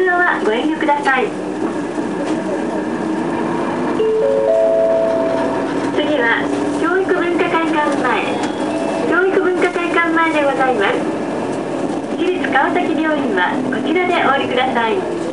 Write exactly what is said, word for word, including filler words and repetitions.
用はご遠慮ください。次は教育文化会館前、教育文化会館前でございます。私立川崎病院はこちらでお降りください。